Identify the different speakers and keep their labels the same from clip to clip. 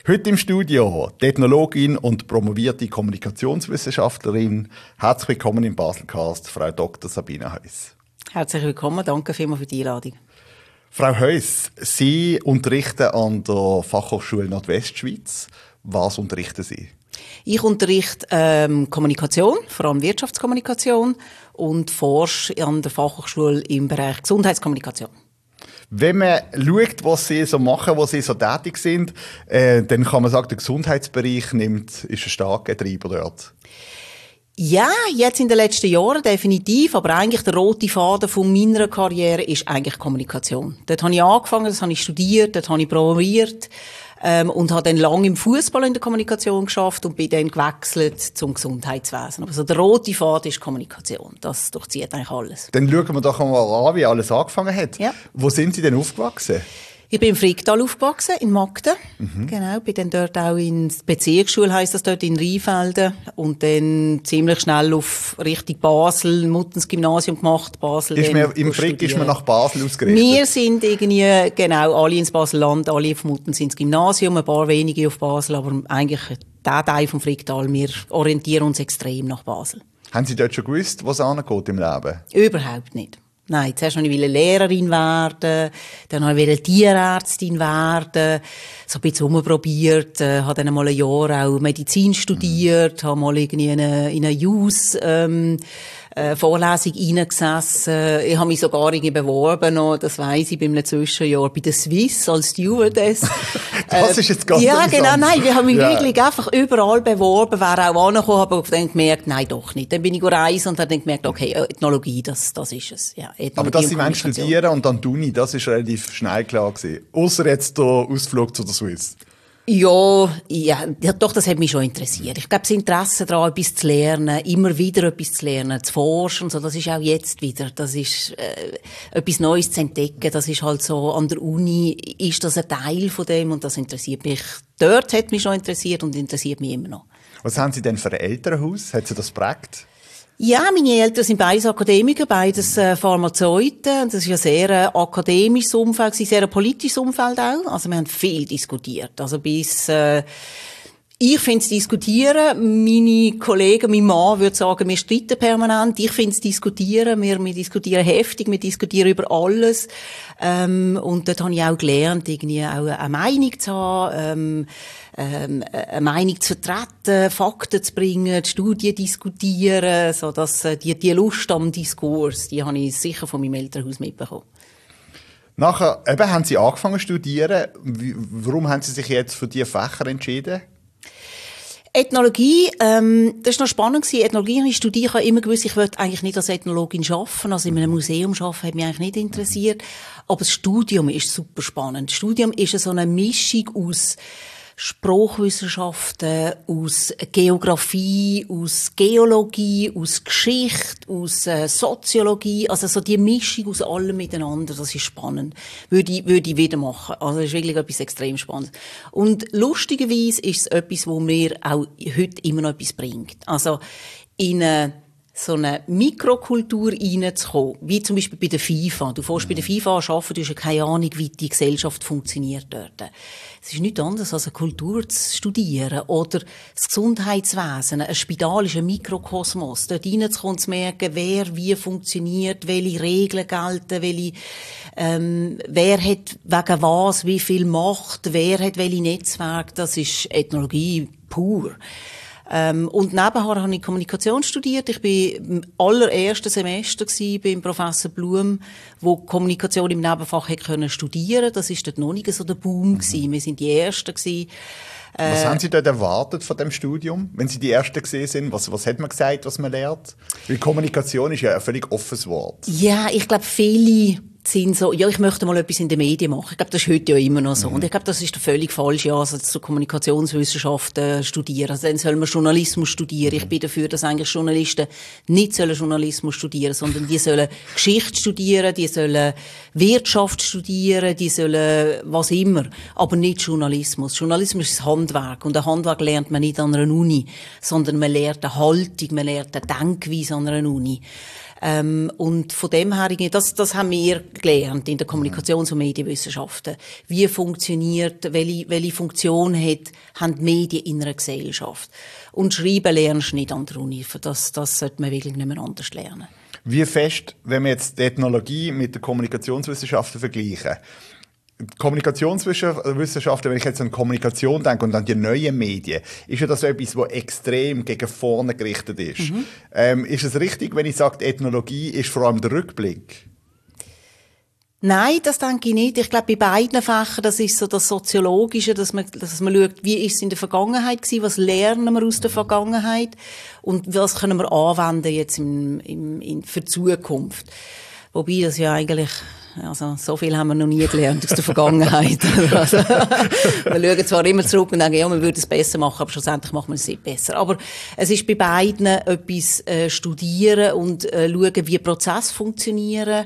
Speaker 1: Heute im Studio die Ethnologin und promovierte Kommunikationswissenschaftlerin. Herzlich willkommen im Baselcast, Frau Dr. Sabine Heuss.
Speaker 2: Herzlich willkommen, danke vielmals für die Einladung.
Speaker 1: Frau Heuss, Sie unterrichten an der Fachhochschule Nordwestschweiz. Was unterrichten Sie?
Speaker 2: Ich unterrichte Kommunikation, vor allem Wirtschaftskommunikation, und forsche an der Fachhochschule im Bereich Gesundheitskommunikation.
Speaker 1: Wenn man schaut, was Sie so machen, wo Sie so tätig sind, dann kann man sagen, der Gesundheitsbereich ist ein starker Treiber dort.
Speaker 2: Ja, jetzt in den letzten Jahren definitiv, aber eigentlich der rote Faden von meiner Karriere ist eigentlich Kommunikation. Dort habe ich angefangen, das habe ich studiert, dort habe ich promoviert und habe dann lange im Fußball in der Kommunikation geschafft und bin dann gewechselt zum Gesundheitswesen. Aber so der rote Faden ist Kommunikation, das durchzieht eigentlich alles.
Speaker 1: Dann schauen wir doch mal an, wie alles angefangen hat.
Speaker 2: Ja.
Speaker 1: Wo sind Sie denn aufgewachsen?
Speaker 2: Ich bin im Fricktal aufgewachsen, in Magden. Genau, bin dann dort auch in der Bezirksschule, heisst das dort, in Rheinfelden. Und dann ziemlich schnell auf Richtung Basel, Muttens Gymnasium gemacht, Basel.
Speaker 1: Im Frick ist man nach Basel ausgerichtet?
Speaker 2: Wir sind irgendwie, genau, alle ins Baselland, alle auf Muttens ins Gymnasium, ein paar wenige auf Basel, aber eigentlich der Teil vom Fricktal, wir orientieren uns extrem nach Basel.
Speaker 1: Haben Sie dort schon gewusst, was angeht im Leben?
Speaker 2: Überhaupt nicht. Nein, zuerst wollte ich Lehrerin werden, dann wollte ich Tierärztin werden, so ein bisschen rumprobiert, habe dann mal ein Jahr auch Medizin studiert, habe mal irgendwie in eine Vorlesung reingesessen. Ich habe mich sogar irgendwie beworben noch, das weiss ich, bei einem Zwischenjahr bei der Swiss als Stewardess.
Speaker 1: Das ist jetzt ganz
Speaker 2: Ja, genau, nein, wir haben mich
Speaker 1: ja.
Speaker 2: wirklich einfach überall beworben, wäre auch angekommen, aber dann gemerkt, nein, doch nicht. Dann bin ich reisen und habe dann gemerkt, okay, Ethnologie, das ist es. Ja, Ethnologie.
Speaker 1: Aber dass Sie studieren und dann die Uni, das ist relativ schnell klar gewesen. Ausser jetzt der Ausflug zu der Swiss.
Speaker 2: Ja, doch, das hat mich schon interessiert. Ich glaube, das Interesse daran, etwas zu lernen, immer wieder etwas zu lernen, zu forschen, so, das ist auch jetzt wieder. Das ist, etwas Neues zu entdecken. Das ist halt so, an der Uni ist das ein Teil von dem und das interessiert mich. Dort hat mich schon interessiert und interessiert mich immer noch.
Speaker 1: Was haben Sie denn für ein Elternhaus? Hat Sie das geprägt?
Speaker 2: Ja, meine Eltern sind beides Akademiker, beides Pharmazeuten. Das ist ein sehr akademisches Umfeld, ein sehr politisches Umfeld auch. Also wir haben viel diskutiert. Also ich finde es diskutieren. Meine Kollegen, mein Mann würde sagen, wir streiten permanent. Ich finde es diskutieren. Wir diskutieren heftig, wir diskutieren über alles. Und dort habe ich auch gelernt, irgendwie auch eine Meinung zu haben, eine Meinung zu vertreten, Fakten zu bringen, Studien diskutieren, so dass die Lust am Diskurs, die habe ich sicher von meinem Elternhaus mitbekommen.
Speaker 1: Nachher haben Sie angefangen zu studieren. Warum haben Sie sich jetzt für diese Fächer entschieden?
Speaker 2: Ethnologie, das war noch spannend gewesen. Ethnologie habe ich studiert. Ich habe immer gewusst, ich wollte eigentlich nicht als Ethnologin arbeiten. Also in einem Museum arbeiten hat mich eigentlich nicht interessiert. Aber das Studium ist super spannend. Das Studium ist so eine Mischung aus Sprachwissenschaften, aus Geografie, aus Geologie, aus Geschichte, aus Soziologie, also so die Mischung aus allem miteinander, das ist spannend. Würde ich wieder machen. Also das ist wirklich etwas extrem Spannendes. Und lustigerweise ist es etwas, wo mir auch heute immer noch etwas bringt. Also in so eine Mikrokultur reinzukommen, wie zum Beispiel bei der FIFA. Du fährst bei der FIFA arbeiten, du hast ja keine Ahnung, wie die Gesellschaft funktioniert dort. Es ist nichts anderes, als eine Kultur zu studieren. Oder das Gesundheitswesen. Ein Spital ist ein Mikrokosmos. Dort reinzukommen und zu merken, wer wie funktioniert, welche Regeln gelten, wer hat wegen was wie viel Macht, wer hat welche Netzwerke. Das ist Ethnologie pur. Und nebenher habe ich Kommunikation studiert. Ich bin im allerersten Semester beim Professor Blum, wo Kommunikation im Nebenfach hätte studieren können. Das ist dort noch nicht so der Boom gewesen. Wir sind die Ersten gewesen.
Speaker 1: Was haben Sie dort erwartet von dem Studium, wenn Sie die Ersten gesehen sind? Was hat man gesagt, was man lernt? Weil Kommunikation ist ja ein völlig offenes Wort.
Speaker 2: Ja, ich glaube, viele sind so, ja, ich möchte mal etwas in den Medien machen. Ich glaube, das ist heute ja immer noch so. Und ich glaube, das ist der völlig falsche Ansatz, so Kommunikationswissenschaften studieren. Also dann soll man Journalismus studieren. Ich bin dafür, dass eigentlich Journalisten nicht Journalismus studieren sollen, sondern die sollen Geschichte studieren, die sollen Wirtschaft studieren, die sollen was immer. Aber nicht Journalismus. Journalismus ist Handwerk. Und ein Handwerk lernt man nicht an einer Uni, sondern man lernt eine Haltung, man lernt eine Denkweise an einer Uni. Und von dem her, das haben wir gelernt in der Kommunikations- und Medienwissenschaften. Wie funktioniert, welche Funktion haben die Medien in einer Gesellschaft? Und schreiben lernst du nicht an der Uni. Das sollte man wirklich nicht mehr anders lernen.
Speaker 1: Wie fest, wenn wir jetzt die Ethnologie mit den Kommunikationswissenschaften vergleichen? Die Kommunikationswissenschaften, wenn ich jetzt an Kommunikation denke und an die neuen Medien, ist ja das etwas, was extrem gegen vorne gerichtet ist. Ist es richtig, wenn ich sage, die Ethnologie ist vor allem der Rückblick?
Speaker 2: Nein, das denke ich nicht. Ich glaube, bei beiden Fächern, das ist so das Soziologische, dass man schaut, wie ist es in der Vergangenheit gewesen, was lernen wir aus der Vergangenheit und was können wir anwenden jetzt für die Zukunft. Wobei das ja eigentlich, also, so viel haben wir noch nie gelernt aus der Vergangenheit. Also, wir schauen zwar immer zurück und denken, ja, wir würden es besser machen, aber schlussendlich machen wir es nicht besser. Aber es ist bei beiden etwas studieren und schauen, wie Prozesse funktionieren,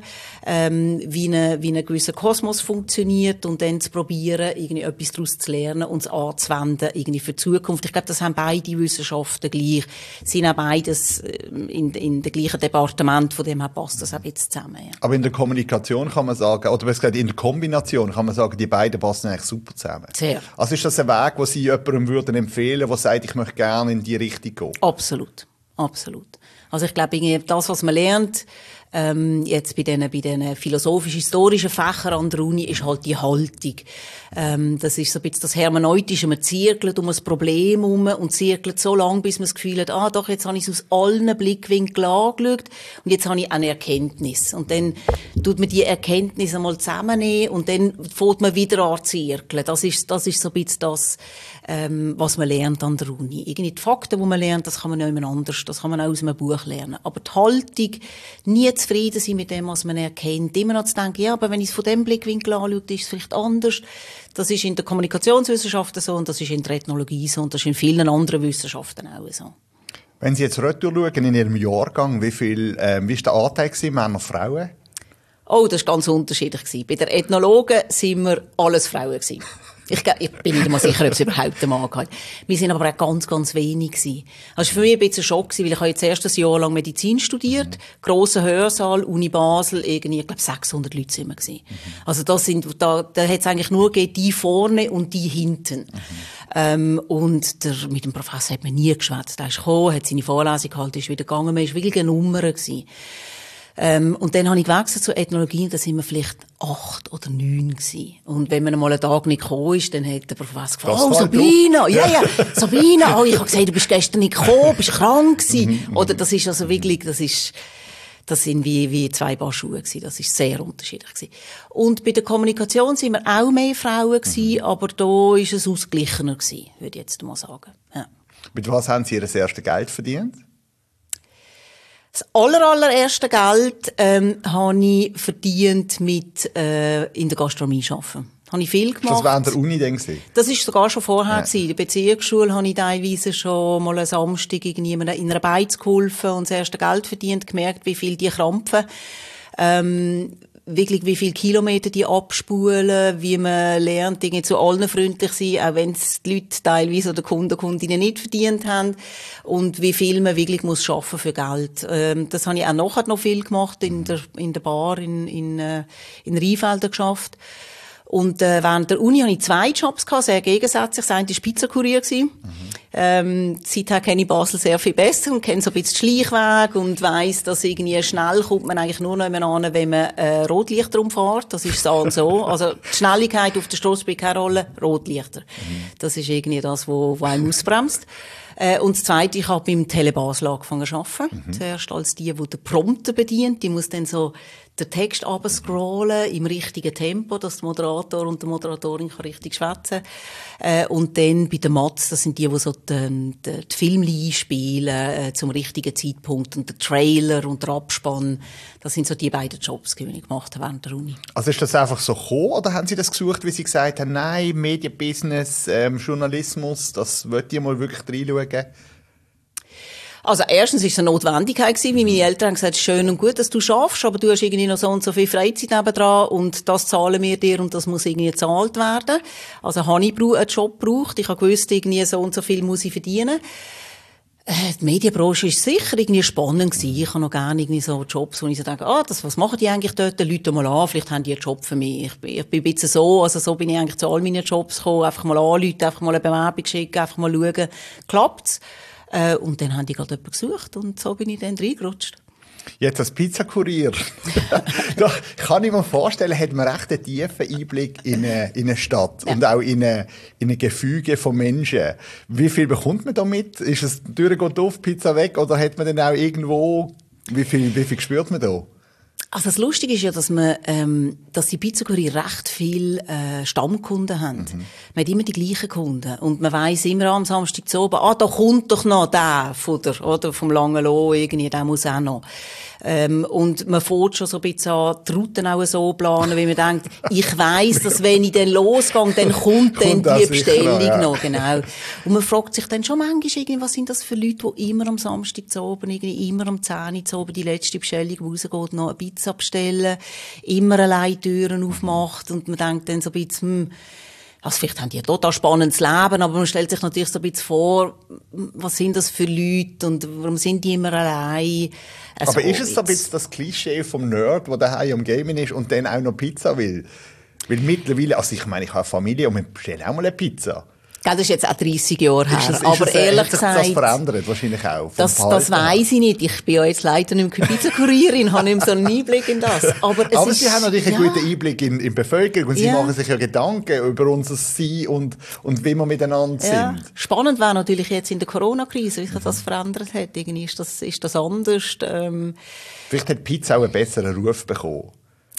Speaker 2: wie ein gewisser Kosmos funktioniert und dann zu probieren, irgendwie etwas daraus zu lernen und es anzuwenden, irgendwie für die Zukunft. Ich glaube, das haben beide Wissenschaften gleich. Sind auch beides in dem gleichen Departement, von dem her passt das auch jetzt zusammen. Ja.
Speaker 1: Aber in der Kommunikation kann man sagen, oder besser gesagt, in der Kombination kann man sagen, die beiden passen eigentlich super zusammen.
Speaker 2: Sehr.
Speaker 1: Also ist das ein Weg, den Sie jemandem würden empfehlen, der sagt, ich möchte gerne in die Richtung gehen? Absolut.
Speaker 2: Absolut. Also ich glaube, das, was man lernt, jetzt bei diesen philosophisch-historischen Fächern an der Uni, ist halt die Haltung. Das ist so ein bisschen das Hermeneutische. Man zirkelt um ein Problem herum und zirkelt so lange, bis man das Gefühl hat, doch, jetzt habe ich es aus allen Blickwinkeln angeschaut und jetzt habe ich eine Erkenntnis. Und dann tut man die Erkenntnis einmal zusammennehmen und dann fängt man wieder an zu zirkeln. Das ist so ein bisschen das, was man lernt an der Uni. Irgendwie die Fakten, die man lernt, das kann man nicht immer anders, das kann man auch aus einem Buch lernen. Aber die Haltung, nie zufrieden sein mit dem, was man erkennt, immer noch zu denken, ja, aber wenn ich es von dem Blickwinkel anschaue, ist es vielleicht anders. Das ist in der Kommunikationswissenschaften so und das ist in der Ethnologie so und das ist in vielen anderen Wissenschaften auch so.
Speaker 1: Wenn Sie jetzt retour schauen in Ihrem Jahrgang, wie war der Anteil gewesen, Männer, Frauen?
Speaker 2: Oh, das war ganz unterschiedlich. Bei der Ethnologen sind wir alles Frauen gewesen. Ich bin nicht mal sicher, ob es überhaupt einen Mann gab. Wir sind aber auch ganz, ganz wenig gewesen. Also für mich ein bisschen ein Schock gewesen, weil ich habe jetzt erst ein Jahr lang Medizin studiert, grosser Hörsaal, Uni Basel, irgendwie, ich glaube 600 Leute sind wir gewesen. Also da hat es eigentlich nur gegeben, die vorne und die hinten. Und mit dem Professor hat man nie geschwätzt. Der ist gekommen, hat seine Vorlesung gehalten, ist wieder gegangen, man war wirklich eine Nummer gewesen. Und dann habe ich gewechselt zur Ethnologie, da sind wir vielleicht 8 oder 9 gewesen. Und wenn man einmal einen Tag nicht gekommen ist, dann hat der Professor gefragt, oh, Sabina, ja, Sabina, oh, ich habe gesehen, du bist gestern nicht gekommen, bist krank gewesen. Oder das ist also wirklich, das sind wie 2 Paar Schuhe gewesen. Das ist sehr unterschiedlich gewesen. Und bei der Kommunikation sind wir auch mehr Frauen gewesen, aber da ist es ausgeglichener gewesen, würde ich jetzt mal sagen. Ja.
Speaker 1: Mit was haben Sie Ihr erstes Geld verdient?
Speaker 2: Das allererste Geld habe ich verdient mit in der Gastronomie arbeiten. Habe ich viel gemacht.
Speaker 1: Das war an der Uni dann gewesen?
Speaker 2: Das ist sogar schon vorher gewesen. In der Bezirksschule habe ich teilweise schon mal einen Samstag irgendwie in einer Beiz geholfen und das erste Geld verdient, gemerkt, wie viel die krampfen. Wirklich, wie viele Kilometer die abspulen, wie man lernt, irgendwie zu allen freundlich sein, auch wenn es die Leute teilweise oder Kunden, Kundinnen nicht verdient haben. Und wie viel man wirklich muss schaffen für Geld. Das habe ich auch nachher noch viel gemacht, in der Bar in Rheinfelden geschafft. Und während der Uni hatte ich 2 Jobs gehabt, sehr gegensätzlich. Das eine war Pizzakurier. Seither kenne ich Basel sehr viel besser und kenne so ein bisschen den Schleichweg und weiss, dass irgendwie schnell kommt man eigentlich nur noch an, wenn man Rotlichter umfährt. Das ist so und so. Also die Schnelligkeit auf der Strasse spielt keine Rolle. Rotlichter. Das ist irgendwie das, wo einem ausbremst. Und das Zweite, ich habe beim Telebasel angefangen zu arbeiten. Zuerst als die den Prompter bedient. Die muss dann so den Text runterscrollen im richtigen Tempo, dass der Moderator und die Moderatorin richtig schwätzen kann. Und dann bei den Mats, das sind die so die Filme einspielen zum richtigen Zeitpunkt. Und der Trailer und der Abspann, das sind so die beiden Jobs, die ich gemacht habe während der Uni.
Speaker 1: Also ist das einfach so gekommen, oder haben Sie das gesucht, wie Sie gesagt haben, nein, Medienbusiness, Journalismus, das wollte ich mal wirklich reinschauen?
Speaker 2: Also erstens war es eine Notwendigkeit gewesen, weil meine Eltern haben gesagt, es ist schön und gut, dass du schaffst, aber du hast irgendwie noch so und so viel Freizeit nebendran und das zahlen wir dir und das muss irgendwie gezahlt werden. Also habe ich einen Job gebraucht, ich habe gewusst, irgendwie so und so viel muss ich verdienen. Die Medienbranche ist sicher irgendwie spannend gewesen. Ich habe noch gerne irgendwie so Jobs, wo ich so denke, was machen die eigentlich dort? Leute mal an, vielleicht haben die einen Job für mich. Ich bin ein bisschen so bin ich eigentlich zu all meinen Jobs gekommen. Einfach mal anrufen, einfach mal eine Bewerbung schicken, einfach mal schauen, klappt's? Und dann haben die gerade jemanden gesucht und so bin ich dann reingerutscht.
Speaker 1: Jetzt als Pizzakurier, da kann ich mir vorstellen, hat man recht einen tiefen Einblick in eine Stadt und auch in ein Gefüge von Menschen. Wie viel bekommt man da mit? Ist es die Tür geht auf, Pizza weg, oder hat man dann auch irgendwo, wie viel spürt man da?
Speaker 2: Also das Lustige ist ja, dass die Pizzakurier recht viel Stammkunden haben. Man hat immer die gleichen Kunden. Und man weiss immer am Samstag zu oben, da kommt doch noch der vom Langenloh, irgendwie, der muss auch noch. Und man fährt schon so ein bisschen an, die Routen auch so planen, wie man denkt, ich weiss, dass wenn ich dann losgehe, dann kommt dann die Bestellung noch, genau. Und man fragt sich dann schon manchmal irgendwie, was sind das für Leute, die immer am Samstag zu oben, irgendwie immer am 10 Uhr zu oben die letzte Bestellung rausgeht, noch eine Pizza bestellen, immer allein Türen aufmacht und man denkt dann so ein bisschen, also vielleicht haben die ein total spannendes Leben, aber man stellt sich natürlich so ein bisschen vor, was sind das für Leute und warum sind die immer allein? Also
Speaker 1: aber ist es so ein bisschen das Klischee vom Nerd, der daheim am Gaming ist und dann auch noch Pizza will? Weil mittlerweile, also ich meine, ich habe eine Familie und wir bestellen auch mal eine Pizza.
Speaker 2: Das ist jetzt auch 30 Jahre her. Aber ehrlich gesagt,
Speaker 1: hat sich das verändert wahrscheinlich auch?
Speaker 2: Das weiss ich nicht. Ich bin ja jetzt leider nicht mehr Pizzakurierin, habe nicht mehr so einen Einblick in das. Aber Sie
Speaker 1: haben natürlich einen guten Einblick in die Bevölkerung und Sie machen sich ja Gedanken über unser Sein und wie wir miteinander sind.
Speaker 2: Spannend wäre natürlich jetzt in der Corona-Krise, wie sich das verändert hat. Irgendwie ist das anders.
Speaker 1: Vielleicht hat Pizza auch einen besseren Ruf bekommen.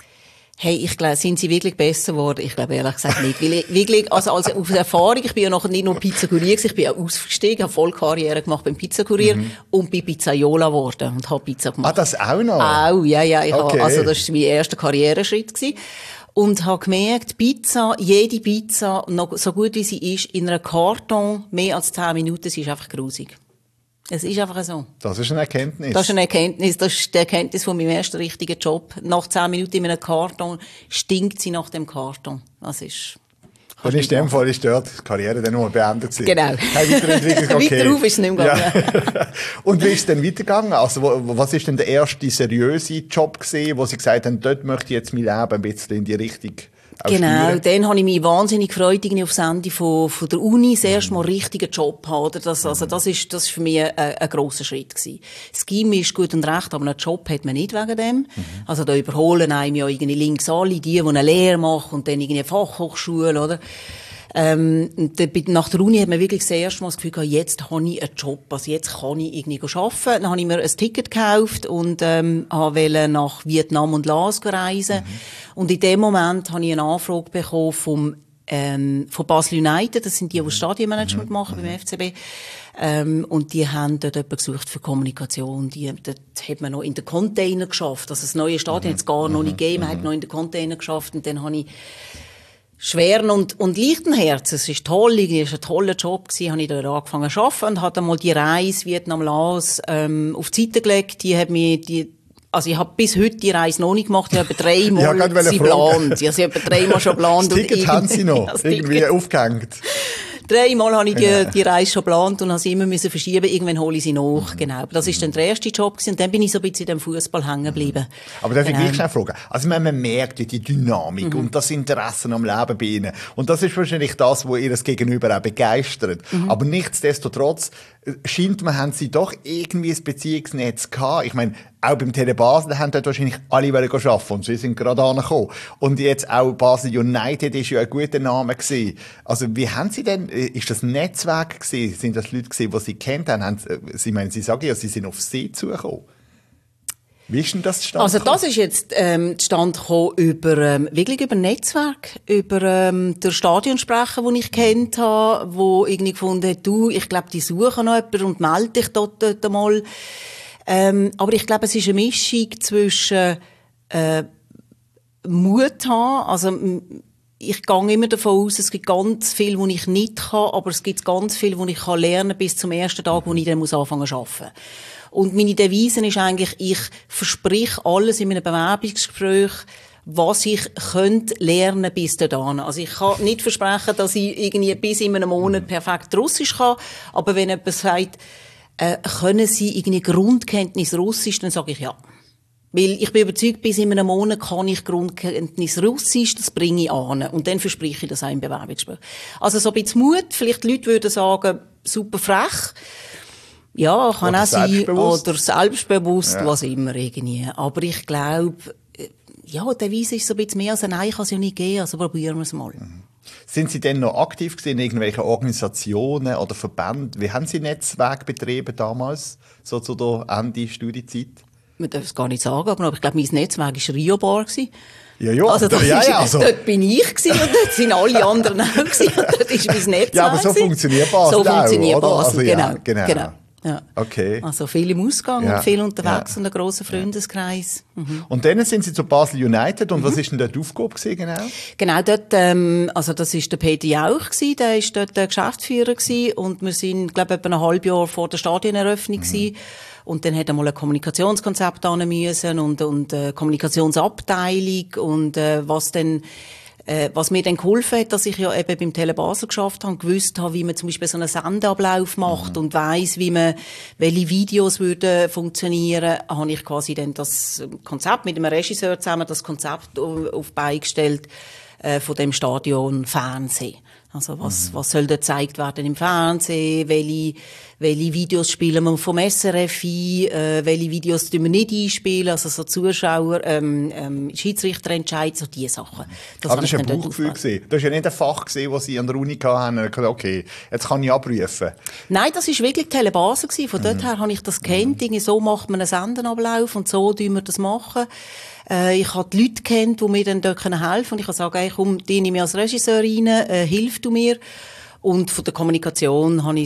Speaker 2: Hey, ich glaube, sind sie wirklich besser geworden? Ich glaube ehrlich gesagt nicht. Weil ich wirklich, also aus Erfahrung, ich bin ja nachher nicht nur Pizzakurier gewesen, ich bin ja ausgestiegen, habe voll Karriere gemacht beim Pizzakurier und bin Pizzaiola geworden und habe Pizza gemacht.
Speaker 1: Das auch noch?
Speaker 2: Auch, ja.
Speaker 1: Okay.
Speaker 2: Also das war mein erster Karriereschritt gewesen. Und habe gemerkt, jede Pizza, noch so gut wie sie ist, in einer Karton, mehr als 10 Minuten, sie ist einfach grusig. Es ist einfach so.
Speaker 1: Das ist eine Erkenntnis.
Speaker 2: Das ist eine Erkenntnis. Das ist die Erkenntnis von meinem ersten richtigen Job. Nach 10 Minuten in einem Karton stinkt sie nach dem Karton. Das ist...
Speaker 1: Und in dem Fall ist dort die Karriere dann nur beendet gewesen.
Speaker 2: Genau.
Speaker 1: Okay.
Speaker 2: Weiter auf ist es nicht mehr gegangen.
Speaker 1: Ja. Und wie ist es denn weitergegangen? Also, was ist denn der erste seriöse Job gewesen, wo Sie gesagt haben, dort möchte ich jetzt mein Leben ein bisschen in die Richtung
Speaker 2: genau,
Speaker 1: steuern?
Speaker 2: dann habe ich mich wahnsinnig gefreut, irgendwie aufs Ende von der Uni das erste Mal einen richtigen Job haben. Das ist für mich ein grosser Schritt gewesen. Das Gimmi ist gut und recht, aber einen Job hat man nicht wegen dem. Also da überholen einem ja irgendwie links alle, die eine Lehre machen und dann irgendwie eine Fachhochschule, oder? Nach der Uni hat man wirklich das erste Mal das Gefühl gehabt, jetzt habe ich einen Job, also jetzt kann ich irgendwie arbeiten. Dann habe ich mir ein Ticket gekauft und wollte nach Vietnam und Laos reisen. Und in dem Moment habe ich eine Anfrage bekommen von Basel United, das sind die Stadionmanagement machen beim FCB. Und die haben dort jemanden gesucht für Kommunikation. Dort hat man noch in den Container geschafft. Also das neue Stadion hat es gar noch nicht gegeben, man hat noch in den Container geschafft und dann habe ich schweren und leichten Herzens. Es ist toll, es war ein toller Job gewesen, habe ich da angefangen zu arbeiten und habe einmal die Reise Vietnam-Laos, auf die Seite gelegt. Also ich habe bis heute die Reise noch nicht gemacht, ich habe 3 Mal sie geplant. Ich habe 3 Mal schon geplant.
Speaker 1: Das Ticket haben Sie noch irgendwie aufgehängt.
Speaker 2: 3 Mal habe ich die Reise schon geplant und habe sie immer verschieben. Irgendwann hole ich sie nach. Genau. Das war dann der erste Job gewesen. Und dann bin ich so ein bisschen in dem Fußball hängen geblieben.
Speaker 1: Aber darf ich gleich schnell fragen? Also man merkt ja die Dynamik und das Interesse am Leben bei Ihnen. Und das ist wahrscheinlich das, was Ihr Gegenüber auch begeistert. Aber nichtsdestotrotz scheint man, haben Sie doch irgendwie ein Beziehungsnetz gehabt. Ich meine, auch beim Tele Basel haben dort wahrscheinlich alle arbeiten und Sie sind gerade angekommen. Und jetzt auch Basel United ist ja ein guter Name gewesen. Also wie haben Sie denn, ist das ein Netzwerk gewesen? Sind das Leute gewesen, die Sie kennt haben? Sie sagen ja, Sie sind auf Sie zugekommen. Wie ist denn das zustande gekommen?
Speaker 2: Also das ist jetzt zustande gekommen wirklich über Netzwerk, über den Stadionsprecher, den ich kennt habe, wo irgendwie gefunden hat, ich glaube, die suchen noch jemanden und melde dich dort mal. Aber ich glaube, es ist eine Mischung zwischen Mut haben, also ich gehe immer davon aus, es gibt ganz viel, was ich nicht kann, aber es gibt ganz viel, was ich lernen kann bis zum ersten Tag, wo ich dann anfangen zu arbeiten. Und meine Devise ist eigentlich, ich verspreche alles in meinem Bewerbungsgespräch, was ich könnte lernen bis dahin. Also ich kann nicht versprechen, dass ich irgendwie bis in einem Monat perfekt Russisch kann, aber wenn jemand sagt, können Sie irgendwie Grundkenntnis Russisch? Dann sage ich ja. Weil ich bin überzeugt, bis in einem Monat kann ich Grundkenntnis Russisch, das bringe ich an. Und dann verspreche ich das auch im Bewerbungsgespräch. Also so ein bisschen Mut. Vielleicht die Leute würden sagen, super frech. Ja, kann auch sein. Oder selbstbewusst, ja. Was immer irgendwie. Aber ich glaube, ja, der Weise ist so ein bisschen mehr als ein Nein, kann es ja nicht geben. Also probieren wir es mal.
Speaker 1: Mhm. Sind Sie denn noch aktiv gewesen in irgendwelchen Organisationen oder Verbänden? Wie haben Sie Netzwerk betrieben damals, so zu der Ende-Studiezeit?
Speaker 2: Man darf es gar nicht sagen, aber ich glaube, mein Netzwerk war Rio Bar.
Speaker 1: Ja,
Speaker 2: also, dort bin ich gewesen, und dort sind alle anderen auch gewesen, und dort ist mein Netzwerk.
Speaker 1: Ja, aber so funktioniert Basel auch,
Speaker 2: so funktioniert Basel,
Speaker 1: also,
Speaker 2: genau. Ja.
Speaker 1: Okay.
Speaker 2: Also viel im Ausgang und viel unterwegs und einen grossen Freundeskreis.
Speaker 1: Mhm. Und dann sind Sie zu Basel United und was ist denn dort die Aufgabe gewesen, genau?
Speaker 2: Genau, dort, also das ist der Peter Jauch gewesen, der ist dort der Geschäftsführer gewesen und wir sind, glaube ich, etwa ein halbes Jahr vor der Stadioneröffnung gewesen. Und dann hat er mal ein Kommunikationskonzept ran müssen und eine Kommunikationsabteilung und was mir dann geholfen hat, dass ich ja eben beim Tele Basel geschafft habe, gewusst habe, wie man zum Beispiel so einen Sendeablauf macht und weiss, welche Videos würden funktionieren, habe ich quasi dann das Konzept mit einem Regisseur zusammen, das Konzept auf beigestellt, von dem Stadion Fernsehen. Also was soll da gezeigt werden im Fernsehen? Welche Videos spielen wir vom SRF ein? Welche Videos tun wir nicht einspielen? Also so Zuschauer, Schiedsrichterentscheid, so diese Sachen.
Speaker 1: Aber das war ein Bauchgefühl gewesen. Das war ja nicht ein Fach gewesen, das Sie an der Uni hatten und gesagt, okay, jetzt kann ich abrufen.
Speaker 2: Nein, das war wirklich Tele Basel gewesen. Von dort her habe ich das gekannt. So macht man einen Sendenablauf und so tun wir das machen. Ich habe die Leute kennt, die mir dann dort helfen können. Und ich kann sagen, hey, komm, die nehme ich als Regisseur rein, hilf du mir. Und von der Kommunikation habe ich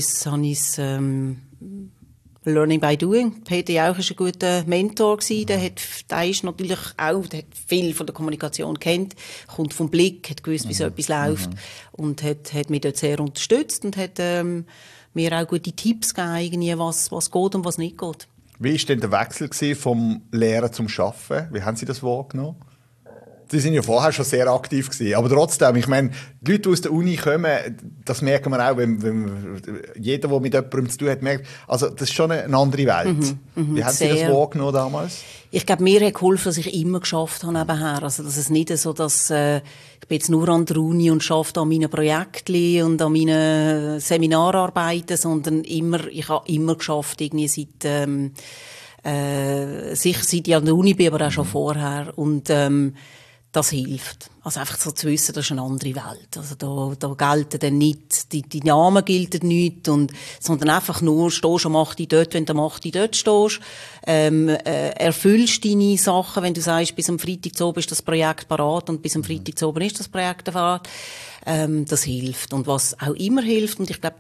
Speaker 2: Learning by Doing. Peter Jauch war ein guter Mentor gewesen. Der ist natürlich auch, der hat viel von der Kommunikation kennt, kommt vom Blick, hat gewusst, wie so etwas läuft. Und hat mich dort sehr unterstützt und hat mir auch gute Tipps gegeben, was geht und was nicht geht.
Speaker 1: Wie war denn der Wechsel vom Lehren zum Arbeiten? Wie haben Sie das wahrgenommen? Sie sind ja vorher schon sehr aktiv gewesen. Aber trotzdem, ich meine, die Leute, die aus der Uni kommen, das merken wir auch, wenn jeder, der mit jemandem zu tun hat, merkt, also das ist schon eine andere Welt. Wie haben Sie das wahrgenommen damals?
Speaker 2: Ich glaube, mir hat geholfen, dass ich immer geschafft habe nebenher. Also, dass es nicht so, dass ich bin jetzt nur an der Uni und arbeite an meinen Projekten und an meinen Seminararbeiten, sondern ich habe immer geschafft, irgendwie sicher seit ich an der Uni bin, aber auch schon vorher. Und das hilft. Also einfach so zu wissen, das ist eine andere Welt. Also da gelten dann nicht, die Namen gelten nicht, sondern einfach nur, stehst am 8. dort, wenn du am 8. dort stehst, erfüllst deine Sachen, wenn du sagst, bis am Freitag zu oben ist das Projekt parat und bis am Freitag zu oben ist das Projekt parat. Das hilft. Und was auch immer hilft, und ich glaube,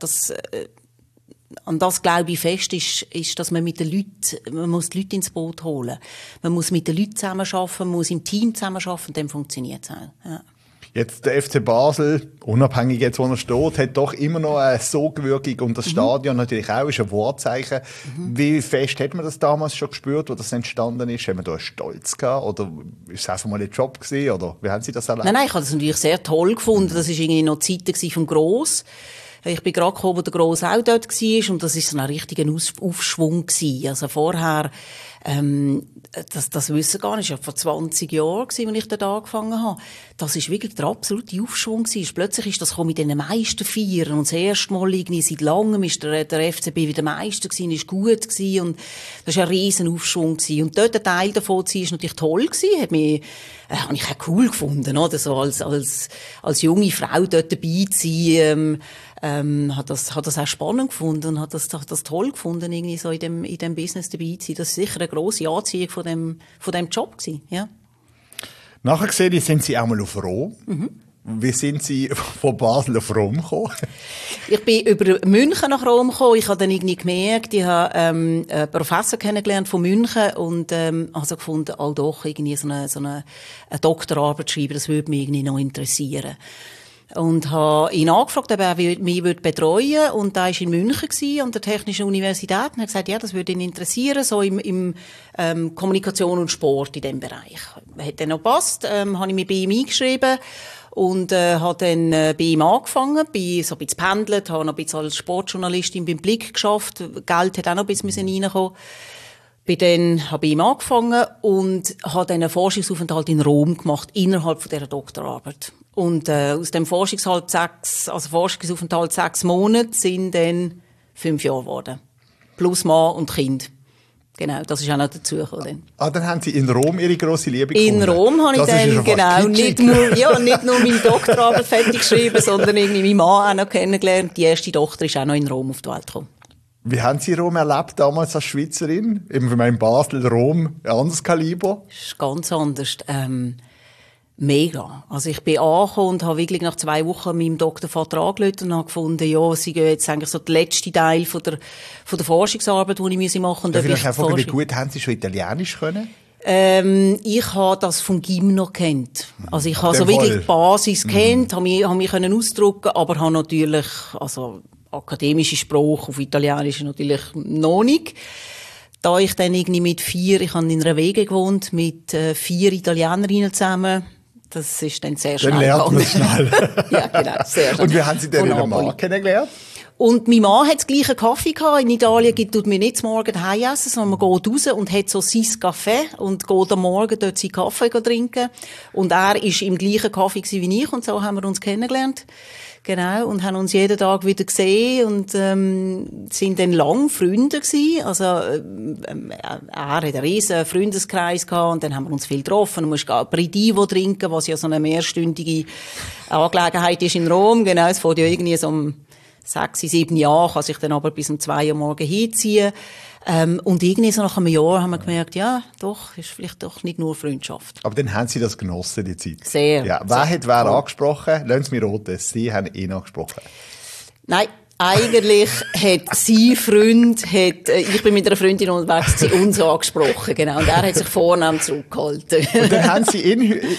Speaker 2: an das glaube ich fest, ist, dass man mit den Leuten, man muss die Leute ins Boot holen. Man muss mit den Leuten zusammenarbeiten, man muss im Team zusammenarbeiten, und dann funktioniert es auch. Ja.
Speaker 1: Jetzt, der FC Basel, unabhängig jetzt, wo er steht, hat doch immer noch eine Sogwirkung und das Stadion natürlich auch, ist ein Wortzeichen. Wie fest hat man das damals schon gespürt, wo das entstanden ist? Haben wir da einen Stolz gehabt? Oder ist es einfach mal ein Job gewesen? Oder wie haben Sie das erlebt?
Speaker 2: Nein, ich habe das natürlich sehr toll gefunden. Das war irgendwie noch Zeiten vom Gross. Ich bin gerade gekommen, wo der Gross auch dort war, und das ist so ein richtiger Aufschwung gewesen. Also vorher, das wissen gar nicht, das war vor 20 Jahren, als ich dort angefangen habe. Das ist wirklich der absolute Aufschwung gewesen. Plötzlich ist das mit den Meisterfeiern, und das erste Mal irgendwie seit langem ist der FCB wieder Meister gewesen, ist gut gewesen, und das war ein riesen Aufschwung gewesen. Und dort ein Teil davon zu sein, ist natürlich toll gewesen, habe ich auch cool gefunden, oder? So als junge Frau dort dabei zu sein, hat das auch spannend gefunden und hat das toll gefunden, irgendwie so in dem Business dabei zu sein. Das ist sicher eine grosse Anziehung von dem Job gewesen, ja.
Speaker 1: Nachher gesehen, sind Sie auch mal auf Rom. Wie sind Sie von Basel auf Rom gekommen?
Speaker 2: Ich bin über München nach Rom gekommen. Ich habe dann irgendwie gemerkt, ich habe einen Professor kennengelernt von München und also gefunden, doch irgendwie so eine Doktorarbeit schreiben, das würde mich irgendwie noch interessieren. Und habe ihn angefragt, ob er mich betreuen würde. Und da war in München an der Technischen Universität. Und er hat gesagt, ja, das würde ihn interessieren, so im Kommunikation und Sport in diesem Bereich. Hat dann noch gepasst, habe ich mich bei ihm eingeschrieben. und habe dann bei ihm angefangen, bin so ein bisschen pendelt, habe noch ein bisschen als Sportjournalistin beim Blick geschafft, Geld hat auch noch ein bisschen reinkommen. Bin dann habe bei ihm angefangen und habe dann einen Forschungsaufenthalt in Rom gemacht, innerhalb von dieser Doktorarbeit. Und aus dem Forschungsaufenthalt 6 Monate sind dann 5 Jahre geworden. Plus Mann und Kind. Genau, das ist auch noch dazugekommen.
Speaker 1: Dann haben Sie in Rom Ihre grosse Liebe gefunden?
Speaker 2: In Rom habe ich dann, genau, nicht nur meine Doktorarbeit fertig geschrieben, sondern irgendwie meinen Mann auch noch kennengelernt. Die erste Tochter ist auch noch in Rom auf die Welt gekommen.
Speaker 1: Wie haben Sie Rom erlebt, damals als Schweizerin? Eben für meinen Basel, Rom, ein anderes Kaliber?
Speaker 2: Das ist ganz anders. Mega. Also ich bin angekommen und habe wirklich nach 2 Wochen meinem Doktorvater angerufen und habe gefunden, ja, sie gehen jetzt eigentlich so der letzte Teil von der Forschungsarbeit, die ich machen muss.
Speaker 1: Darf ich fragen, wie gut haben Sie schon Italienisch können?
Speaker 2: Ich habe das vom Gym noch kennt. Also ich habe so wirklich die Basis kennt, habe mich können ausdrücken, aber habe natürlich, also akademische Sprache auf Italienisch natürlich noch nicht. Da ich dann irgendwie mit 4, ich habe in einer Wege gewohnt, mit 4 Italienerinnen zusammen, das ist dann sehr schnell gegangen.
Speaker 1: Dann lernt man schnell.
Speaker 2: Ja, genau, sehr schnell.
Speaker 1: Und wie haben Sie denn Ihren Mann kennengelernt?
Speaker 2: Und mein Mann hat den gleichen Kaffee gehabt. In Italien tut man nicht zum Morgen daheim essen, sondern man geht raus und hat so sein Kaffee und geht am Morgen dort seinen Kaffee trinken. Und er war im gleichen Kaffee wie ich und so haben wir uns kennengelernt. Genau, und haben uns jeden Tag wieder gesehen und sind dann lang Freunde gewesen. Also er hat einen riesen Freundeskreis gehabt und dann haben wir uns viel getroffen. Du musst Aperitivo trinken, was ja so eine mehrstündige Angelegenheit ist in Rom. Genau, es fängt ja irgendwie so um 6, 7 Jahre, kann sich dann aber bis um 2 Uhr morgens hinziehen. Und irgendwie so nach einem Jahr haben wir gemerkt, ja, doch, ist vielleicht doch nicht nur Freundschaft.
Speaker 1: Aber dann haben Sie das genossen, die Zeit?
Speaker 2: Sehr.
Speaker 1: Ja. Wer hat wer angesprochen? Lassen Sie mich raten, Sie haben ihn angesprochen.
Speaker 2: Nein. Eigentlich hat sein Freund, ich bin mit einer Freundin unterwegs, sie uns angesprochen, genau. Und er hat sich vornehm zurückgehalten.
Speaker 1: Und dann haben Sie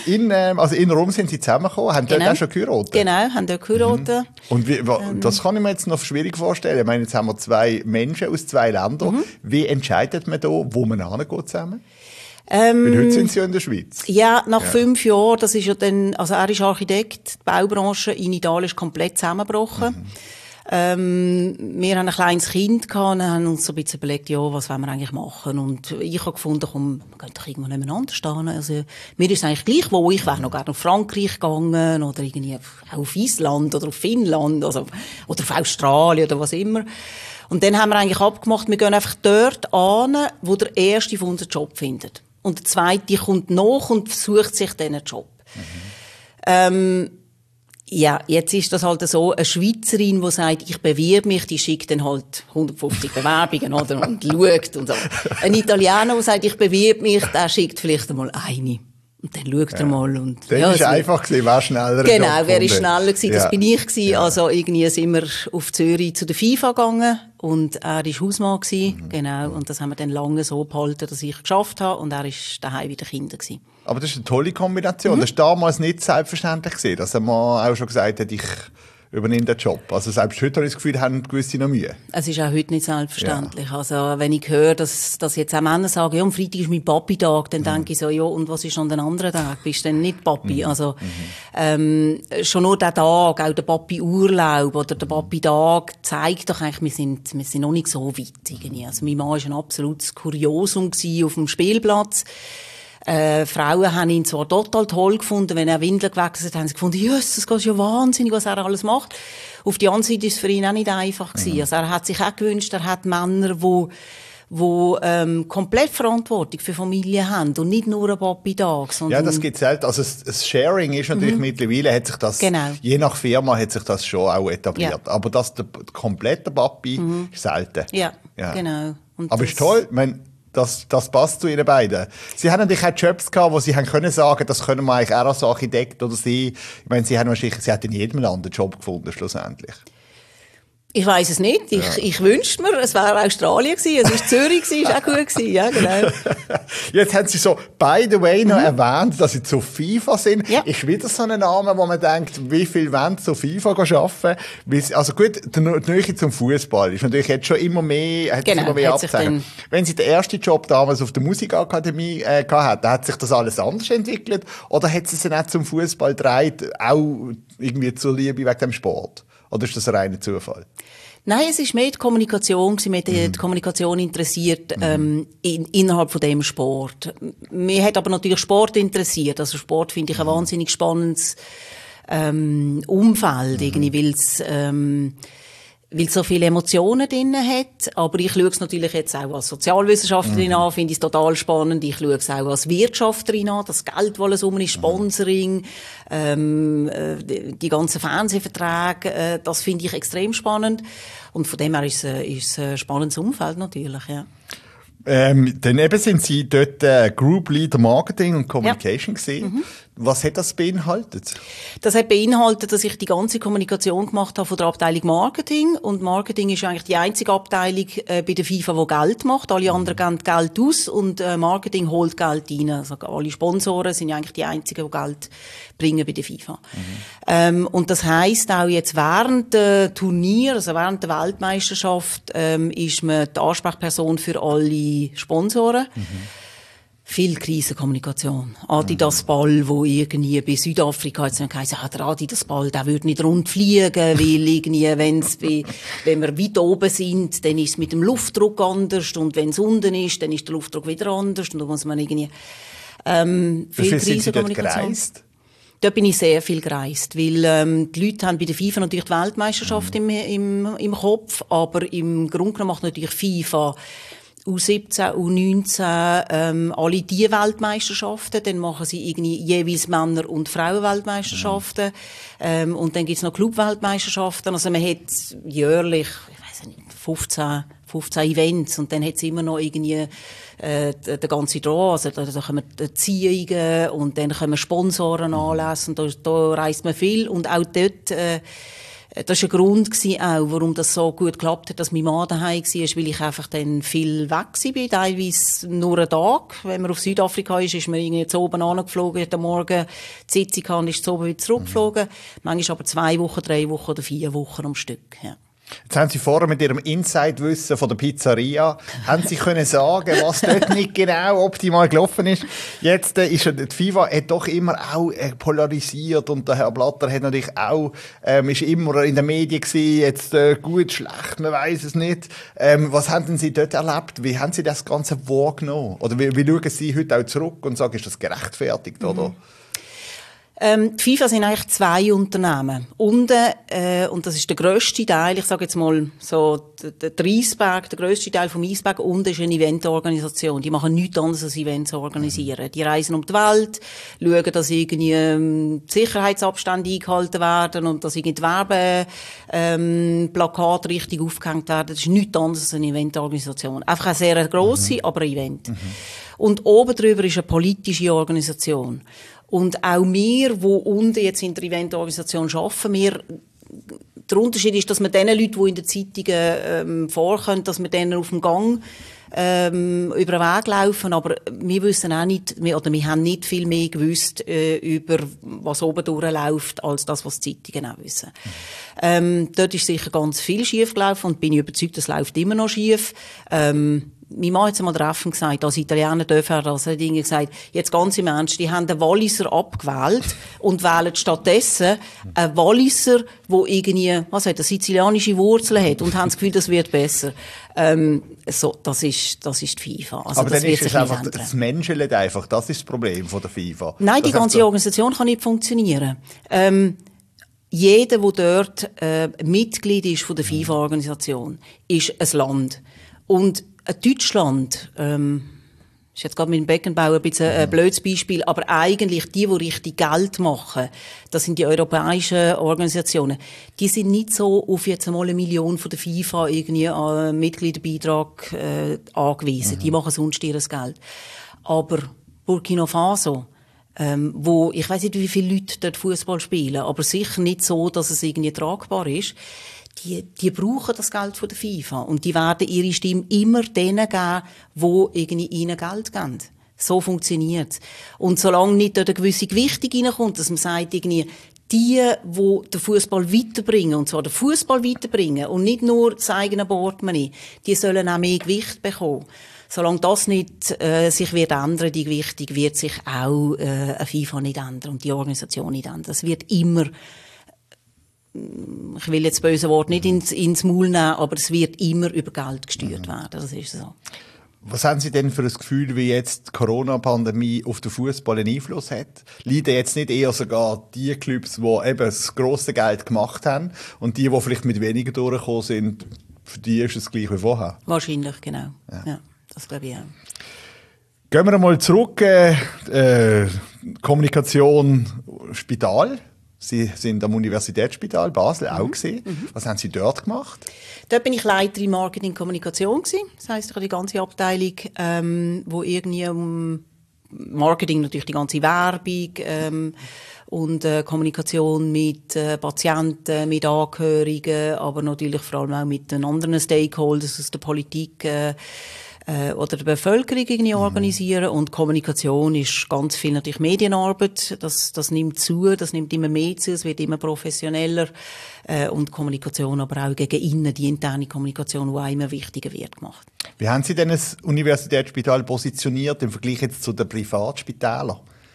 Speaker 1: in Rom sind Sie zusammengekommen, haben dort auch schon geheiratet?
Speaker 2: Genau, haben dort geheiratet.
Speaker 1: Und das kann ich mir jetzt noch schwierig vorstellen. Ich meine, jetzt haben wir 2 Menschen aus 2 Ländern. Wie entscheidet man da, wo man hingeht zusammen? Weil heute sind Sie ja in der Schweiz.
Speaker 2: Ja, nach 5 Jahren, das ist ja dann, also er ist Architekt, die Baubranche in Italien ist komplett zusammengebrochen. Wir haben ein kleines Kind gehabt und haben uns so ein bisschen überlegt, ja, was wollen wir eigentlich machen? Und ich habe gefunden, komm, wir können doch irgendwo nebeneinander stehen. Also, mir ist es eigentlich gleich, wo ich wäre noch gerne nach Frankreich gegangen oder irgendwie auf Island oder auf Finnland, also, oder auf Australien oder was immer. Und dann haben wir eigentlich abgemacht, wir gehen einfach dort an, wo der Erste von uns einen Job findet. Und der Zweite kommt nach und sucht sich dann einen Job. Ja, jetzt ist das halt so, eine Schweizerin, die sagt, ich bewirbe mich, die schickt dann halt 150 Bewerbungen, oder? Und schaut und so. Ein Italiener, der sagt, ich bewirbe mich, der schickt vielleicht einmal eine. Und dann schaut er mal und...
Speaker 1: Das
Speaker 2: ja,
Speaker 1: ist einfach gewesen, wer schneller
Speaker 2: genau, wer ist schneller gewesen, das
Speaker 1: ja.
Speaker 2: bin ich gewesen.
Speaker 1: Ja.
Speaker 2: Also irgendwie sind wir auf Zürich zu der FIFA gegangen und er war Hausmann gewesen, genau. Und das haben wir dann lange so behalten, dass ich geschafft habe und er ist daheim wieder Kinder gewesen.
Speaker 1: Aber das ist eine tolle Kombination. Das war damals nicht selbstverständlich gewesen, dass ein Mann auch schon gesagt hat, ich übernehme den Job. Also selbst heute habe ich das Gefühl, haben gewisse noch Mühe.
Speaker 2: Es ist auch heute nicht selbstverständlich. Ja. Also wenn ich höre, dass jetzt auch Männer sagen, ja, am Freitag ist mein Papi-Tag, dann denke ich so, ja, und was ist an den anderen Tag? Bist du denn nicht Papi? Also schon nur der Tag, auch der Papi-Urlaub oder der Papi-Tag zeigt doch eigentlich, wir sind noch nicht so weit irgendwie. Also mein Mann war ein absolutes Kuriosum auf dem Spielplatz. Frauen haben ihn zwar total toll gefunden, wenn er Windeln gewechselt hat, haben sie gefunden, Jesus, das ist ja wahnsinnig, was er alles macht. Auf die andere Seite ist es für ihn auch nicht einfach gewesen. Also er hat sich auch gewünscht, er hat Männer, die komplett Verantwortung für Familie haben und nicht nur ein Papi-Tag.
Speaker 1: Ja, das gibt es selten. Also das Sharing ist natürlich mittlerweile, hat sich das, je nach Firma hat sich das schon auch etabliert. Ja. Aber das der komplette Papi ist selten.
Speaker 2: Ja, genau. Und
Speaker 1: aber ist toll, ich meine, das passt zu Ihnen beiden. Sie haben natürlich auch Jobs gehabt, wo Sie haben können sagen, das können wir eigentlich auch als Architekt oder Sie. Ich meine, Sie haben in jedem Land einen Job gefunden, schlussendlich.
Speaker 2: Ich weiss es nicht. Ich wünschte mir, es wäre Australien gewesen, es war Zürich gewesen, ist auch gut gewesen, ja, genau.
Speaker 1: Jetzt haben Sie so, by the way, noch erwähnt, dass Sie zu FIFA sind.
Speaker 2: Ja.
Speaker 1: Ist wieder so ein Name, wo man denkt, wie viel wollen Sie zu FIFA arbeiten? Also gut, die Nähe zum Fußball ist natürlich jetzt schon immer mehr, abzeichnet. Wenn Sie den ersten Job damals auf der Musikakademie hatten, hat sich das alles anders entwickelt? Oder hat es sich auch zum Fußball gedreht, auch irgendwie zur Liebe wegen dem Sport? Oder ist das ein reiner Zufall?
Speaker 2: Nein, es ist mehr die Kommunikation, mich hat die Kommunikation interessiert, innerhalb von dem Sport. Mich hat aber natürlich Sport interessiert. Also Sport finde ich ein wahnsinnig spannendes, Umfeld, irgendwie, weil es so viele Emotionen drin hat. Aber ich schaue es natürlich jetzt auch als Sozialwissenschaftlerin an, finde es total spannend. Ich schaue es auch als Wirtschafterin an, das Geld, das um ist, Sponsoring, die ganzen Fernsehverträge, das finde ich extrem spannend. Und von dem her ist es ein spannendes Umfeld natürlich, ja.
Speaker 1: Dann eben sind Sie dort Group Leader Marketing und Communication gesehen. Was hat das beinhaltet?
Speaker 2: Das hat beinhaltet, dass ich die ganze Kommunikation gemacht habe von der Abteilung Marketing. Und Marketing ist eigentlich die einzige Abteilung bei der FIFA, die Geld macht. Alle anderen geben Geld aus und Marketing holt Geld rein. Also alle Sponsoren sind eigentlich die einzigen, die Geld bringen bei der FIFA. Und das heisst auch jetzt während der Turnier, also während der Weltmeisterschaft, ist man die Ansprechperson für alle Sponsoren. Viel Krisenkommunikation. Adidas Ball, wo irgendwie bei Südafrika jetzt geheißen hat, der Adidas Ball, der würde nicht rund fliegen, weil irgendwie, wenn wir weit oben sind, dann ist es mit dem Luftdruck anders und wenn es unten ist, dann ist der Luftdruck wieder anders und da muss man irgendwie, viel Krisenkommunikation. Dort bin ich sehr viel gereist, weil die Leute haben bei der FIFA natürlich die Weltmeisterschaft im Kopf, aber im Grunde genommen macht natürlich FIFA U17, U19, alle die Weltmeisterschaften, dann machen sie irgendwie jeweils Männer- und Frauenweltmeisterschaften, und dann gibt's noch Clubweltmeisterschaften, also man hat jährlich, ich weiss nicht, 15 Events und dann hat's immer noch irgendwie der ganze Draw, also da kommen Ziehungen und dann kommen Sponsoren anlassen und da reist man viel und auch dort das war ein Grund auch, warum das so gut geklappt hat, dass mein Mann daheim war, weil ich einfach dann viel weg war, teilweise nur einen Tag. Wenn man auf Südafrika ist man irgendwie zu oben angeflogen, hat am Morgen die Sitzung gehabt und ist zu oben wieder zurückgeflogen. Manchmal aber 2 Wochen, 3 Wochen oder 4 Wochen am Stück, ja.
Speaker 1: Jetzt haben Sie vorher mit Ihrem Inside-Wissen von der Pizzeria, haben Sie können sagen, was dort nicht genau optimal gelaufen ist. Jetzt ist die FIFA hat doch immer auch polarisiert und der Herr Blatter hat natürlich auch, ist immer in den Medien gewesen, jetzt gut, schlecht, man weiß es nicht. Was haben denn Sie dort erlebt? Wie haben Sie das Ganze wahrgenommen? Oder wie schauen Sie heute auch zurück und sagen, ist das gerechtfertigt, oder?
Speaker 2: Die FIFA sind eigentlich 2 Unternehmen. Unten, und das ist der grösste Teil, ich sage jetzt mal so, der Eisberg, der grösste Teil vom Eisberg, unten ist eine Eventorganisation. Die machen nichts anderes als Events organisieren. Die reisen um die Welt, schauen, dass irgendwie die Sicherheitsabstände eingehalten werden und dass irgendwie die Werbeplakate richtig aufgehängt werden. Das ist nichts anderes als eine Eventorganisation. Einfach eine sehr grosse, aber ein Event. Und oben drüber ist eine politische Organisation. Und auch wir, die unten jetzt in der Eventorganisation arbeiten, der Unterschied ist, dass wir den Leuten, die in den Zeitungen vorkommen, dass wir denen auf dem Gang über den Weg laufen, aber wir wissen auch nicht, wir haben nicht viel mehr gewusst über was oben durchläuft, als das, was die Zeitungen auch wissen. Dort ist sicher ganz viel schief gelaufen und bin ich überzeugt, das läuft immer noch schief. Mein Mann hat es einmal treffend gesagt, als Italiener dürfen er das, hat irgendwie gesagt, jetzt ganz im Ernst, die haben den Walliser abgewählt und wählen stattdessen einen Walliser, der irgendwie, was hat, eine sizilianische Wurzeln hat und haben das Gefühl, das wird besser. So, das ist die FIFA. Also,
Speaker 1: aber
Speaker 2: das
Speaker 1: dann
Speaker 2: wird
Speaker 1: ist es
Speaker 2: sich
Speaker 1: einfach,
Speaker 2: ändern.
Speaker 1: das Menschenleben einfach, das ist das Problem von der FIFA.
Speaker 2: Nein, die ganze Organisation kann nicht funktionieren. Jeder, der dort Mitglied ist von der FIFA-Organisation, ist ein Land. Und Deutschland, ist jetzt gerade mit dem Beckenbau ein bisschen ein blödes Beispiel, aber eigentlich die richtig Geld machen, das sind die europäischen Organisationen, die sind nicht so auf jetzt einmal 1 Million von der FIFA irgendwie an Mitgliederbeitrag angewiesen. Die machen sonst ihr Geld. Aber Burkina Faso, wo, ich weiss nicht, wie viele Leute dort Fußball spielen, aber sicher nicht so, dass es irgendwie tragbar ist, die brauchen das Geld von der FIFA. Und die werden ihre Stimme immer denen geben, die irgendwie ihnen Geld geben. So funktioniert's. Und solange nicht dort eine gewisse Gewichtung reinkommt, dass man sagt, irgendwie, die den Fußball weiterbringen, und zwar den Fußball weiterbringen, und nicht nur das eigene Portemonnaie, die sollen auch mehr Gewicht bekommen. Solange das nicht sich wird ändern, die Gewichtung, wird sich auch eine FIFA nicht ändern und die Organisation nicht ändern. Das wird immer, ich will jetzt das böse Wort nicht ins Maul nehmen, aber es wird immer über Geld gesteuert werden. Das ist so.
Speaker 1: Was haben Sie denn für ein Gefühl, wie jetzt die Corona-Pandemie auf den Fußball einen Einfluss hat? Leiden jetzt nicht eher sogar die Clubs, die eben das grosse Geld gemacht haben, und die vielleicht mit weniger durchgekommen sind, für die ist es gleich wie vorher?
Speaker 2: Wahrscheinlich, genau. Ja, das glaube ich auch.
Speaker 1: Gehen wir einmal zurück. Kommunikation, Spital. Sie sind am Universitätsspital Basel auch gesehen. Was haben Sie dort gemacht?
Speaker 2: Dort bin ich Leiterin Marketing Kommunikation gewesen. Das heisst, ich habe die ganze Abteilung, wo irgendwie um Marketing, natürlich die ganze Werbung, und Kommunikation mit Patienten, mit Angehörigen, aber natürlich vor allem auch mit den anderen Stakeholders aus der Politik, oder der Bevölkerung irgendwie organisieren. Und Kommunikation ist ganz viel natürlich Medienarbeit. Das nimmt zu, das nimmt immer mehr zu, es wird immer professioneller. Und Kommunikation aber auch gegen innen, die interne Kommunikation, die auch immer wichtiger wird, gemacht.
Speaker 1: Wie haben Sie denn das Universitätsspital positioniert im Vergleich jetzt zu den Privatspitälern?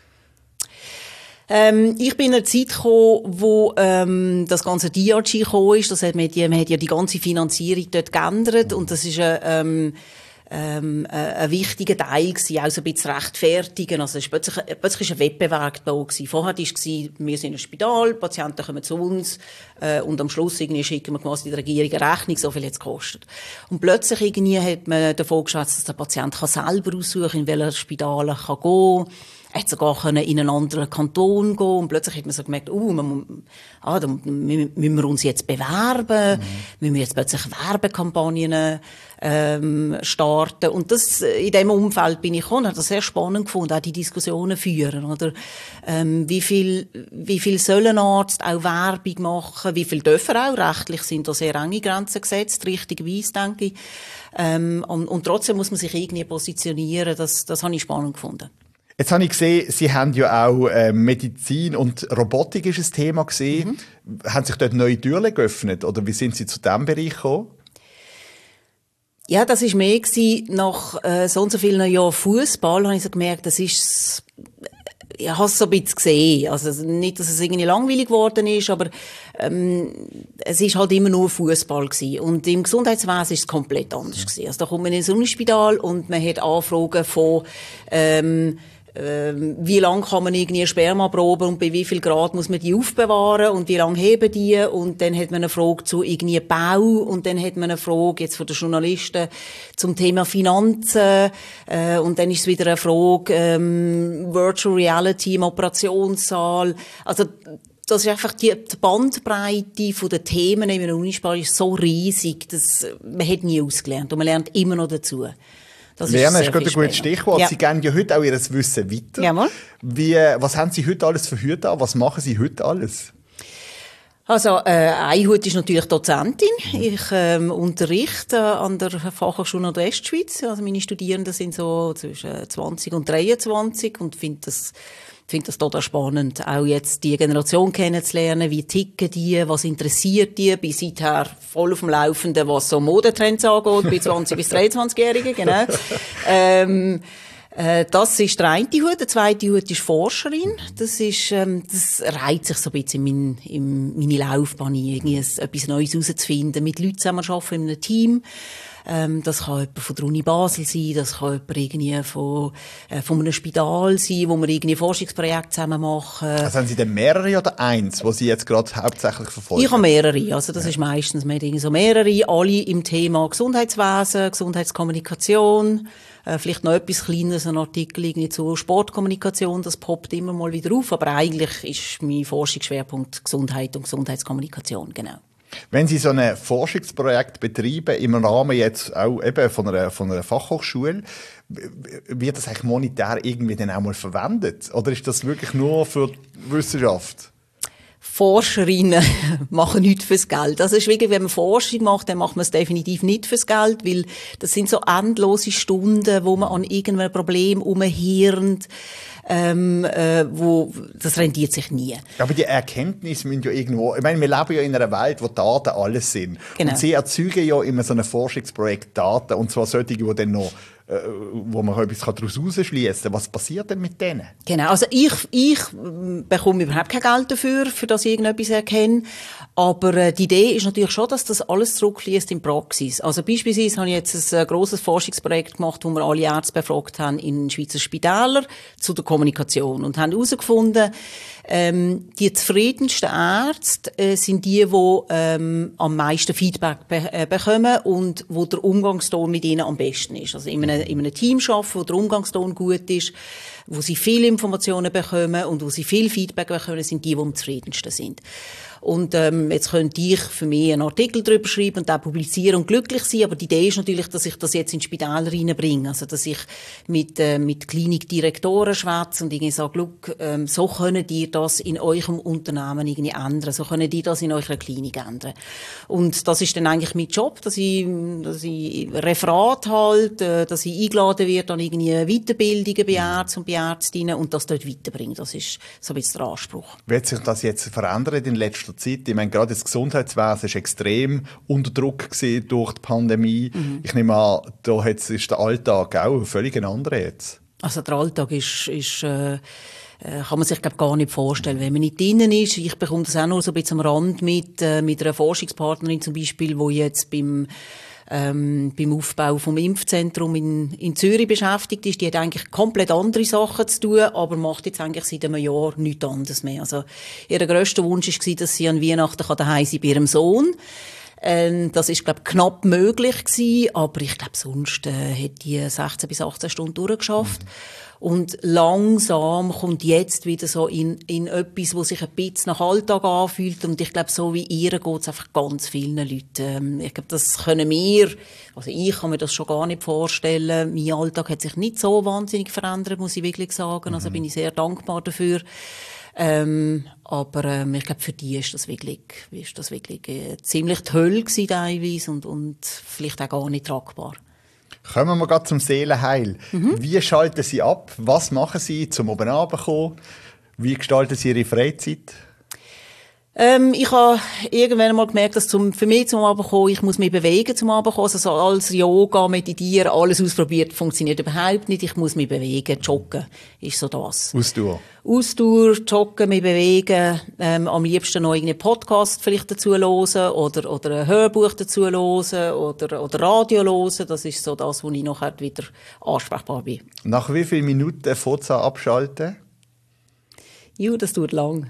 Speaker 2: Ich bin in einer Zeit gekommen, wo das ganze DRG gekommen ist. Man hat ja die ganze Finanzierung dort geändert, und das ist ein wichtiger Teil gewesen, auch so ein bisschen rechtfertigen. Also es ist plötzlich ein Wettbewerb da gewesen. Vorher war es, wir sind ein Spital, Patienten kommen zu uns, und am Schluss irgendwie schicken wir quasi der Regierung eine Rechnung, so viel hat es gekostet. Und plötzlich irgendwie hat man davon geschätzt, dass der Patient selber aussuchen kann, in welches Spital er gehen kann. Er hat sogar in einen anderen Kanton gehen, und plötzlich hat man so gemerkt, da müssen wir uns jetzt bewerben, müssen wir jetzt plötzlich Werbekampagnen starten. Und das, in diesem Umfeld bin ich gekommen, habe das sehr spannend gefunden, auch die Diskussionen führen, oder? Wie viel soll ein Arzt auch Werbung machen, wie viel dürfen auch, rechtlich sind da sehr enge Grenzen gesetzt, richtigerweise, denke ich. Und trotzdem muss man sich irgendwie positionieren, das habe ich spannend gefunden.
Speaker 1: Jetzt habe ich gesehen, Sie haben ja auch Medizin und Robotik ist ein Thema gesehen. Haben sich dort neue Türen geöffnet, oder wie sind Sie zu diesem Bereich gekommen?
Speaker 2: Ja, das war mehr gewesen. Nach so und so vielen Jahren Fußball habe ich so gemerkt, das ist, ich habe es so ein bisschen gesehen. Also nicht, dass es irgendwie langweilig geworden ist, aber es ist halt immer nur Fußball gewesen. Und im Gesundheitswesen ist es komplett anders gewesen. Also da kommt man ins Unispital und man hat Anfragen von wie lange kann man irgendwie Spermaproben und bei wie viel Grad muss man die aufbewahren und wie lange heben die, und dann hat man eine Frage zu irgendwie Bau, und dann hat man eine Frage jetzt von den Journalisten zum Thema Finanzen, und dann ist es wieder eine Frage Virtual Reality im Operationssaal. Also das ist einfach die Bandbreite von den Themen in der Unispital ist so riesig, dass man hat nie ausgelernt und man lernt immer noch dazu.
Speaker 1: Lernen ist gerade ein gutes Stichwort. Ja. Sie geben ja heute auch Ihr Wissen weiter.
Speaker 2: Jawohl.
Speaker 1: Was haben Sie heute alles für Hüte an? Was machen Sie heute alles?
Speaker 2: Also, ein Hut ist natürlich Dozentin. Ich unterrichte an der Fachhochschule Nordwestschweiz. Also meine Studierenden sind so zwischen 20 und 23 und finde das total spannend, auch jetzt die Generation kennenzulernen, wie ticken die, was interessiert die, bin seither voll auf dem Laufenden, was so Modetrends angeht, bei 20- bis 23-Jährigen, genau. Das ist der eine Hut. Der zweite Hut ist Forscherin. Das reiht sich so ein bisschen in meine Laufbahn ein, irgendwie etwas Neues herauszufinden, mit Leuten zusammenarbeiten in einem Team. Das kann jemand von der Uni Basel sein, das kann jemand irgendwie von einem Spital sein, wo wir irgendwie Forschungsprojekte zusammen machen.
Speaker 1: Also haben Sie denn mehrere oder eins, die Sie jetzt gerade hauptsächlich verfolgen?
Speaker 2: Ich habe mehrere. Also das ist meistens, man hat irgendwie so mehrere, alle im Thema Gesundheitswesen, Gesundheitskommunikation, vielleicht noch etwas Kleines, ein Artikel irgendwie zu Sportkommunikation, das poppt immer mal wieder auf, aber eigentlich ist mein Forschungsschwerpunkt Gesundheit und Gesundheitskommunikation, genau.
Speaker 1: Wenn Sie so ein Forschungsprojekt betreiben, im Rahmen jetzt auch eben von einer Fachhochschule, wird das eigentlich monetär irgendwie dann auch mal verwendet? Oder ist das wirklich nur für die Wissenschaft?
Speaker 2: Forscherinnen machen nichts fürs Geld. Also es ist wirklich, wenn man Forschung macht, dann macht man es definitiv nicht fürs Geld, weil das sind so endlose Stunden, wo man an irgendeinem Problem umhirnt, wo, das rentiert sich nie.
Speaker 1: Aber die Erkenntnisse müssen ja irgendwo, ich meine, wir leben ja in einer Welt, wo Daten alles sind.
Speaker 2: Genau.
Speaker 1: Und sie erzeugen ja immer so ein Forschungsprojekt Daten, und zwar solche, die dann noch wo man etwas daraus herausschliessen kann. Was passiert denn mit denen?
Speaker 2: Genau, also ich bekomme überhaupt kein Geld dafür, für das ich irgendetwas erkenne. Aber die Idee ist natürlich schon, dass das alles zurückfließt in Praxis. Also beispielsweise habe ich jetzt ein grosses Forschungsprojekt gemacht, wo wir alle Ärzte befragt haben in Schweizer Spitälern zu der Kommunikation und haben herausgefunden, die zufriedensten Ärzte sind die am meisten Feedback bekommen und wo der Umgangston mit ihnen am besten ist. Also in einem Team arbeiten, wo der Umgangston gut ist, wo sie viele Informationen bekommen und wo sie viel Feedback bekommen, sind die am zufriedensten sind. Und jetzt könnte ich für mich einen Artikel darüber schreiben und auch publizieren und glücklich sein, aber die Idee ist natürlich, dass ich das jetzt in Spitäler reinbringe, also dass ich mit Klinikdirektoren schwätze und irgendwie sage, look, so könnt ihr das in eurem Unternehmen irgendwie ändern, so könnt ihr das in eurer Klinik ändern. Und das ist dann eigentlich mein Job, dass ich Referat halte, dass ich eingeladen werde an irgendwie Weiterbildungen bei Ärzten und bei Ärztinnen und das dort weiterbringe. Das ist so ein bisschen der Anspruch.
Speaker 1: Wird sich das jetzt verändern in letzter Zeit? Ich meine, gerade das Gesundheitswesen ist extrem unter Druck gewesen durch die Pandemie. Ich nehme an, da ist der Alltag auch völlig ein anderer jetzt. Also
Speaker 2: der Alltag ist kann man sich gar nicht vorstellen, wenn man nicht drinnen ist. Ich bekomme das auch nur so ein bisschen am Rand mit einer Forschungspartnerin zum Beispiel, die jetzt beim Aufbau vom Impfzentrum in Zürich beschäftigt ist. Die hat eigentlich komplett andere Sachen zu tun, aber macht jetzt eigentlich seit einem Jahr nichts anderes mehr. Also, ihr grösster Wunsch war, dass sie an Weihnachten daheim sein bei ihrem Sohn. Das ist, glaube ich, knapp möglich gewesen, aber ich glaube, sonst hätte die 16 bis 18 Stunden durchgeschafft. Und langsam kommt jetzt wieder so in etwas, wo sich ein bisschen nach Alltag anfühlt. Und ich glaube, so wie ihr geht es einfach ganz vielen Leuten. Ich glaube, das können wir, also ich kann mir das schon gar nicht vorstellen. Mein Alltag hat sich nicht so wahnsinnig verändert, muss ich wirklich sagen. Also bin ich sehr dankbar dafür. Aber ich glaube, für die ist das wirklich ziemlich die Hölle gewesen teilweise und vielleicht auch gar nicht tragbar.
Speaker 1: Kommen wir gerade zum Seelenheil. Wie schalten Sie ab? Was machen Sie, zum oben runterzukommen? Wie gestalten Sie Ihre Freizeit?
Speaker 2: Ich habe irgendwann einmal gemerkt, dass für mich zum Runterkommen, ich muss mich bewegen zum Runterkommen. Also als Yoga, Meditieren, alles ausprobiert, funktioniert überhaupt nicht. Ich muss mich bewegen, joggen ist so das. Ausdauer, joggen, mich bewegen, am liebsten noch irgendeinen Podcast vielleicht dazu hören oder ein Hörbuch dazu hören oder Radio hören. Das ist so das, wo ich nachher wieder ansprechbar bin.
Speaker 1: Nach wie vielen Minuten Fotza abschalten?
Speaker 2: Das dauert lang.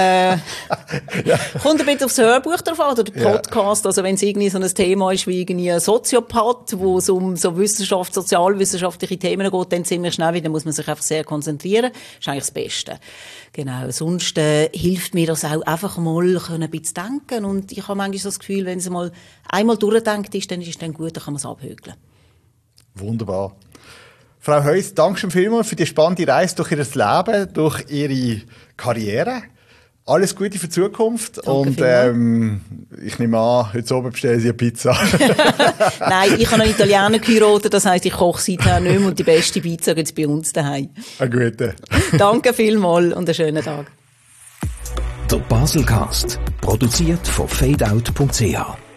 Speaker 2: Kommt ein bisschen aufs Hörbuch drauf an, oder der Podcast. Also wenn es irgendwie so ein Thema ist wie irgendwie ein Soziopath, wo es um so sozialwissenschaftliche Themen geht, dann ziemlich schnell wieder, muss man sich einfach sehr konzentrieren. Das ist eigentlich das Beste. Genau. Sonst hilft mir das auch einfach mal ein bisschen denken. Und ich habe manchmal so das Gefühl, wenn es einmal durchdenkt ist, dann ist es dann gut, dann kann man es abhökeln.
Speaker 1: Wunderbar. Frau Heuss, danke schon vielmals für die spannende Reise durch Ihr Leben, durch Ihre Karriere. Alles Gute für die Zukunft. Danke und ich nehme an, heute oben bestellen Sie eine Pizza.
Speaker 2: Nein, ich habe einen Italiener geheiratet, das heisst, ich koche seither nicht mehr und die beste Pizza gibt es bei uns daheim.
Speaker 1: Eine gute.
Speaker 2: Danke vielmals und einen schönen Tag.
Speaker 3: Der Baselcast, produziert von fadeout.ch.